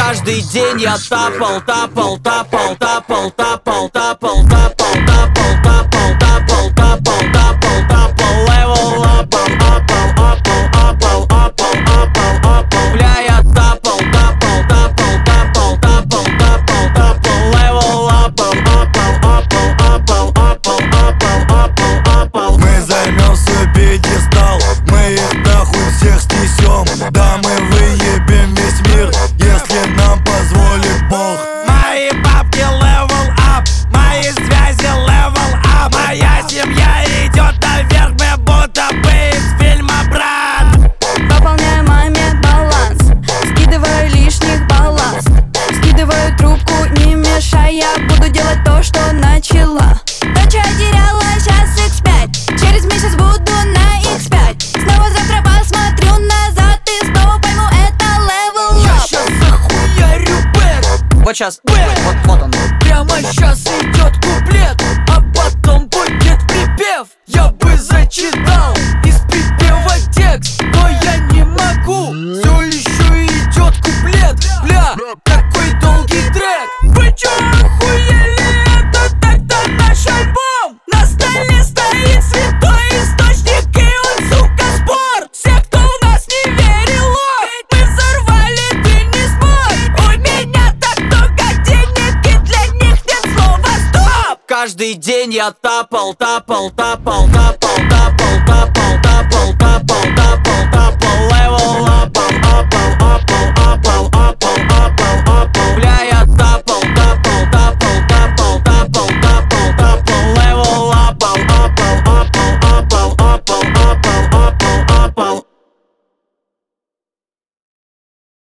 Каждый день я тапал, тапал, тапал, тапал, тапал, тапал, тапал, тапал, тапал, тапал, тапал, тапал, тапал, левел апал, апал, апал, апал, апал, апал, апал. Бля, я тапал, тапал, тапал, тапал, тапал, тапал, тапал, левел апал, апал, апал, апал, апал, апал, апал, апал. Мы займем свой пьедестал, мы их нахуй всех снесем. Да, мы выебем весь мир, если нам позволит Бог. Мои бабки level up, мои связи level up. Моя семья идет наверх, мы будто бы из фильма «Брат». Пополняю маме баланс, скидываю лишних балласт, скидываю трубку, не мешай, я буду делать то, что начала. То, что я теряла, сейчас x5, через месяц буду на x5. Снова завтра посмотрю назад и снова пойму, это level up. Я щас захуярю бэк, Вот сейчас, вот он. прямо щас идет куплет, а потом будет припев. Я бы зачитал из припева текст, но я не могу. Все еще идет куплет, бля, какой долгий трек. Вы чё охуели? Это так-то наш альбом. На столе стоит святой источник, и он, сука, спор. Все, кто в нас не верил, мы взорвали, ты не смог. У меня так много денег, и для них нет слова стоп. Каждый день я тапал, тапал, тапал, тапал, тапал, тапал, тапал, тапал.